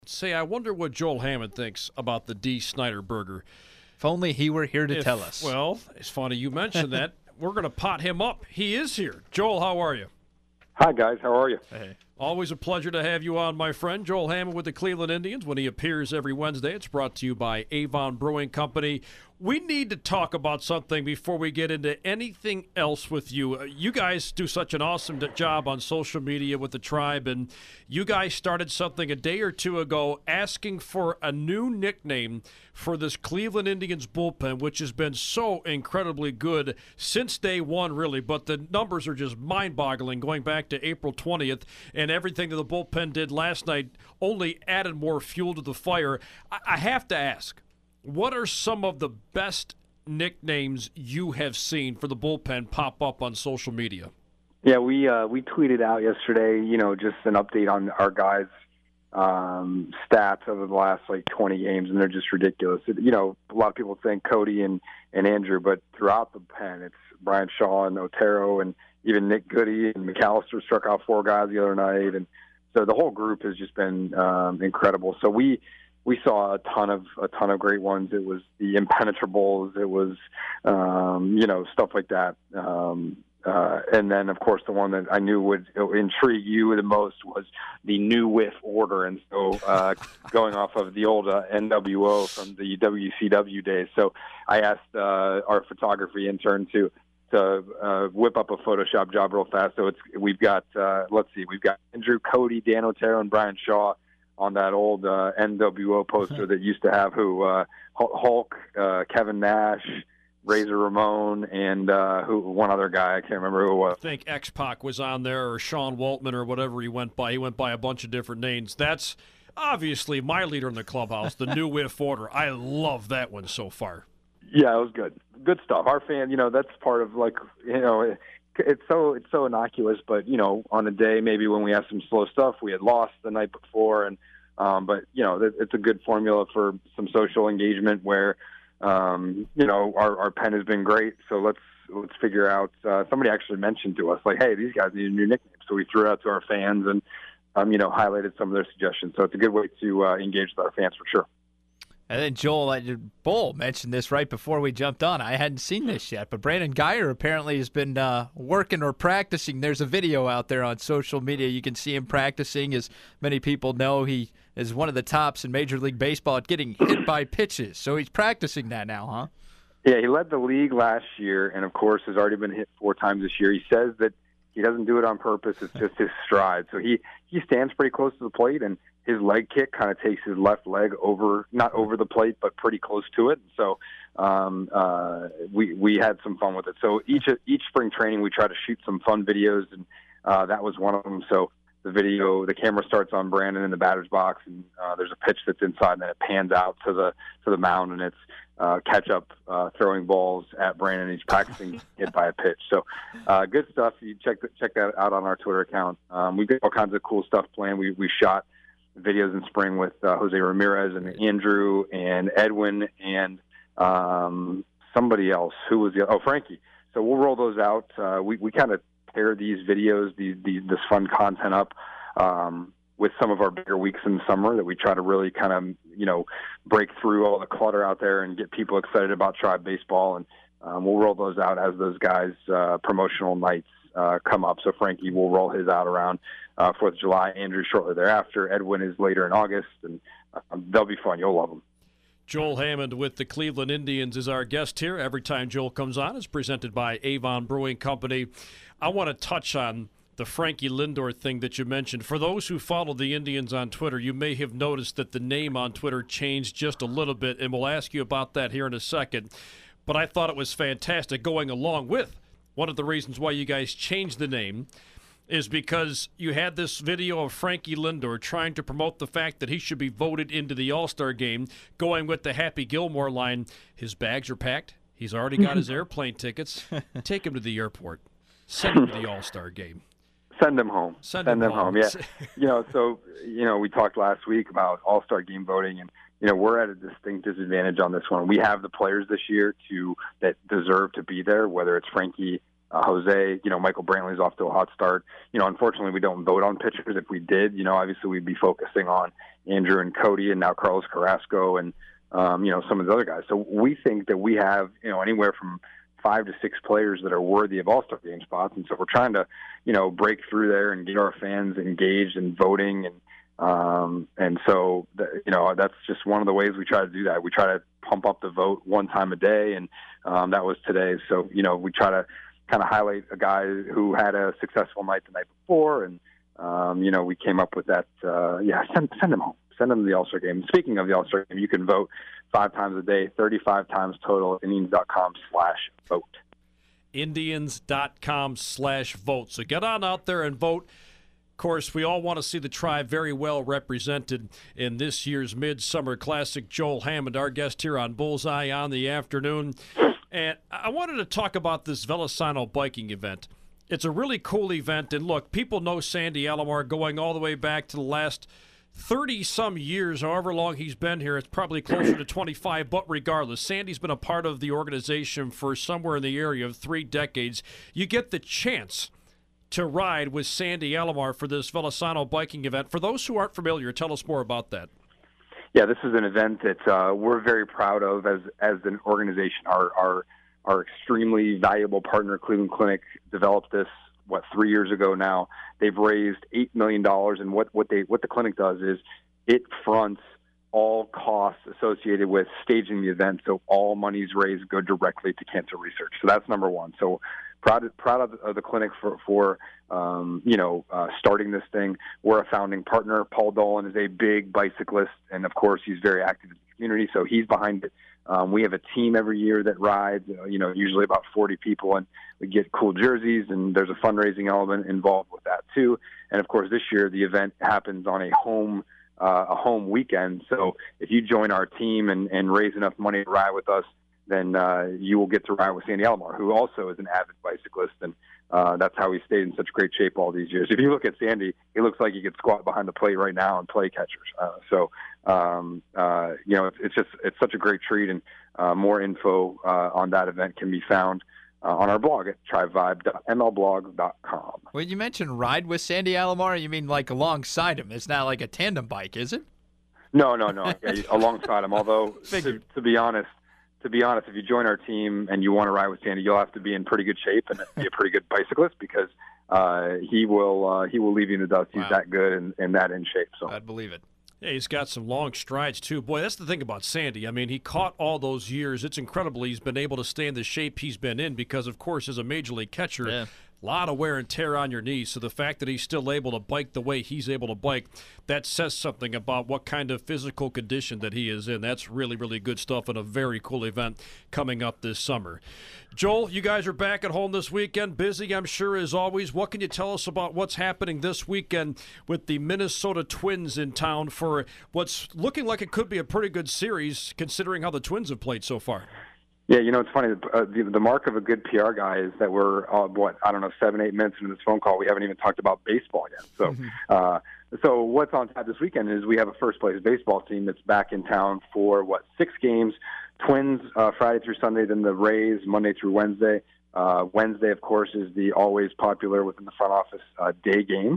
Say, I wonder what Joel Hammond thinks about the D. Snyder burger. If only he were here to tell us. Well, it's funny you mentioned that. We're going to pot him up. He is here. Joel, how are you? Hi, guys. How are you? Hey. Always a pleasure to have you on, my friend. Joel Hammond with the Cleveland Indians. When he appears every Wednesday, it's brought to you by Avon Brewing Company. We need to talk about something before we get into anything else with you. You guys do such an awesome job on social media with the Tribe, and you guys started something a day or two ago asking for a new nickname for this Cleveland Indians bullpen, which has been so incredibly good since day one, really. But the numbers are just mind-boggling going back to April 20th, and everything that the bullpen did last night only added more fuel to the fire. I have to ask, what are some of the best nicknames you have seen for the bullpen pop up on social media? Yeah, we tweeted out yesterday, just an update on our guys' stats over the last 20 games, and they're just ridiculous. A lot of people think Cody and Andrew, but throughout the pen, it's Brian Shaw and Otero, and even Nick Goody and McAllister struck out 4 guys the other night, and so the whole group has just been incredible. So we saw a ton of great ones. It was the Impenetrables. It was, stuff like that. And then, of course, the one that I knew would intrigue you the most was the New Whiff Order. And so going off of the old NWO from the WCW days. So I asked our photography intern to whip up a Photoshop job real fast. So we've got Andrew, Cody, Dan Otero, and Brian Shaw on that old NWO poster that used to have Hulk, Kevin Nash, Razor Ramon, and one other guy. I can't remember who it was. I think X-Pac was on there, or Sean Waltman, or whatever he went by. He went by a bunch of different names. That's obviously my leader in the clubhouse, the New Whiff Order. I love that one so far. Yeah, it was good. Good stuff. Our fan, that's part of it's so innocuous, but on a day maybe when we have some slow stuff, we had lost the night before, and but it's a good formula for some social engagement where our pen has been great. So let's figure out. Somebody actually mentioned to us hey, these guys need a new nickname. So we threw it out to our fans and highlighted some of their suggestions. So it's a good way to engage with our fans for sure. And then Joel Bull mentioned this right before we jumped on. I hadn't seen this yet, but Brandon Guyer apparently has been working or practicing. There's a video out there on social media. You can see him practicing. As many people know, he is one of the tops in Major League Baseball at getting hit by pitches. So he's practicing that now, huh? Yeah, he led the league last year, and of course has already been hit 4 times this year. He says that he doesn't do it on purpose. It's just his stride. So he stands pretty close to the plate, and his leg kick kind of takes his left leg not over the plate, but pretty close to it. So we had some fun with it. So each spring training, we try to shoot some fun videos, and that was one of them. So the camera starts on Brandon in the batter's box, and there's a pitch that's inside, and then it pans out to the mound, and it's catch up throwing balls at Brandon. He's practicing hit by a pitch. So good stuff. You check that out on our Twitter account. We've got all kinds of cool stuff planned. We shot videos in spring with Jose Ramirez and Andrew and Edwin and somebody else. Who was Frankie. So we'll roll those out. We kind of pair these videos, this fun content up with some of our bigger weeks in the summer that we try to really kind of break through all the clutter out there and get people excited about Tribe baseball. And we'll roll those out as those guys' promotional nights come up. So Frankie will roll his out around 4th of July. Andrew shortly thereafter. Edwin is later in August, and they'll be fun. You'll love them. Joel Hammond with the Cleveland Indians is our guest here. Every time Joel comes on, it's presented by Avon Brewing Company. I want to touch on the Frankie Lindor thing that you mentioned. For those who follow the Indians on Twitter, you may have noticed that the name on Twitter changed just a little bit, and we'll ask you about that here in a second. But I thought it was fantastic going along with one of the reasons why you guys changed the name is because you had this video of Frankie Lindor trying to promote the fact that he should be voted into the All-Star game, going with the Happy Gilmore line, his bags are packed, he's already got his airplane tickets, take him to the airport, send him to the All-Star game. Send them home. Send them home. Yeah. We talked last week about All-Star game voting, and we're at a distinct disadvantage on this one. We have the players this year that deserve to be there, whether it's Frankie, Jose, Michael Brantley's off to a hot start. Unfortunately, we don't vote on pitchers. If we did, obviously we'd be focusing on, Andrew and Cody and now Carlos Carrasco and, some of the other guys. So we think that we have, anywhere from 5 to 6 players that are worthy of All-Star game spots. And so we're trying to, break through there and get our fans engaged in voting. And so, that's just one of the ways we try to do that. We try to pump up the vote one time a day. And that was today. So, we try to kind of highlight a guy who had a successful night the night before. And, we came up with that. Send him home. Send them to the All-Star game. Speaking of the All-Star game, you can vote 5 times a day, 35 times total at Indians.com/vote. Indians.com/vote. So get on out there and vote. Of course, we all want to see the Tribe very well represented in this year's Midsummer Classic. Joel Hammond, our guest here on Bullseye on the Afternoon. And I wanted to talk about this Velosano biking event. It's a really cool event. And look, people know Sandy Alomar going all the way back to the last 30-some years, however long he's been here. It's probably closer to 25, but regardless, Sandy's been a part of the organization for somewhere in the area of 3 decades. You get the chance to ride with Sandy Alomar for this Velosano biking event. For those who aren't familiar, tell us more about that. Yeah, this is an event that we're very proud of as an organization. Our extremely valuable partner, Cleveland Clinic, developed this 3 years ago now. They've raised $8 million, and what the clinic does is it fronts all costs associated with staging the event, so all monies raised go directly to cancer research. So that's number one. So proud of the clinic for starting this thing. We're a founding partner. Paul Dolan is a big bicyclist, and of course he's very active in the community, so he's behind it. We have a team every year that rides, usually about 40 people, and we get cool jerseys, and there's a fundraising element involved with that too. And of course, this year the event happens on a home weekend. So if you join our team and raise enough money to ride with us, then you will get to ride with Sandy Alomar, who also is an avid bicyclist, and that's how he stayed in such great shape all these years. If you look at Sandy, he looks like he could squat behind the plate right now and play catchers. It's such a great treat, and more info on that event can be found on our blog at tribevibe.mlblog.com. Well, you mentioned ride with Sandy Alomar. You mean like alongside him? It's not like a tandem bike, is it? No. Yeah, alongside him. Although, to be honest, if you join our team and you want to ride with Sandy, you'll have to be in pretty good shape and be a pretty good bicyclist, because he will leave you in the dust. He's that good and that in shape. So I'd believe it. Yeah, he's got some long strides, too. Boy, that's the thing about Sandy. I mean, he caught all those years. It's incredible he's been able to stay in the shape he's been in because, of course, as a major league catcher, a lot of wear and tear on your knees. So the fact that he's still able to bike the way he's able to bike, that says something about what kind of physical condition that he is in. That's really, really good stuff and a very cool event coming up this summer. Joel, you guys are back at home this weekend. Busy, I'm sure, as always. What can you tell us about what's happening this weekend with the Minnesota Twins in town for what's looking like it could be a pretty good series, considering how the Twins have played so far? Yeah, it's funny. The mark of a good PR guy is that we're, 7-8 minutes into this phone call. We haven't even talked about baseball yet. So, so what's on tap this weekend is we have a first-place baseball team that's back in town for, 6 games. Twins Friday through Sunday, then the Rays Monday through Wednesday. Wednesday, of course, is the always popular within the front office day game.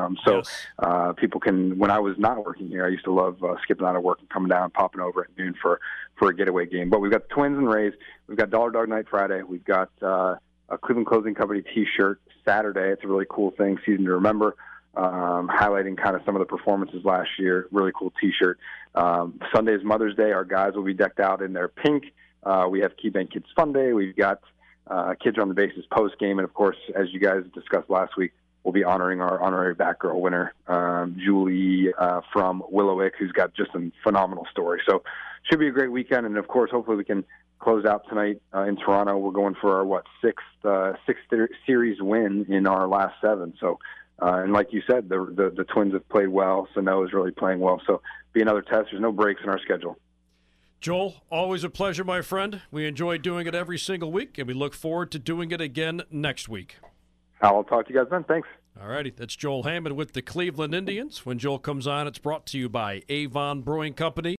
People can, when I was not working here, I used to love skipping out of work and coming down, popping over at noon for a getaway game. But we've got the Twins and Rays. We've got Dollar Dog Night Friday. We've got a Cleveland Clothing Company T-shirt Saturday. It's a really cool thing, Season to Remember, highlighting kind of some of the performances last year. Really cool T-shirt. Sunday is Mother's Day. Our guys will be decked out in their pink. We have KeyBank Kids Fun Day. We've got Kids on the Bases post game, and of course, as you guys discussed last week, we'll be honoring our honorary Batgirl winner, Julie from Willowick, who's got just a phenomenal story. So, should be a great weekend, and of course, hopefully, we can close out tonight in Toronto. We're going for our sixth series win in our last 7. So, and like you said, the Twins have played well. Sano is really playing well. So, be another test. There's no breaks in our schedule. Joel, always a pleasure, my friend. We enjoy doing it every single week, and we look forward to doing it again next week. I'll talk to you guys then. Thanks. All righty. That's Joel Hammond with the Cleveland Indians. When Joel comes on, it's brought to you by Avon Brewing Company.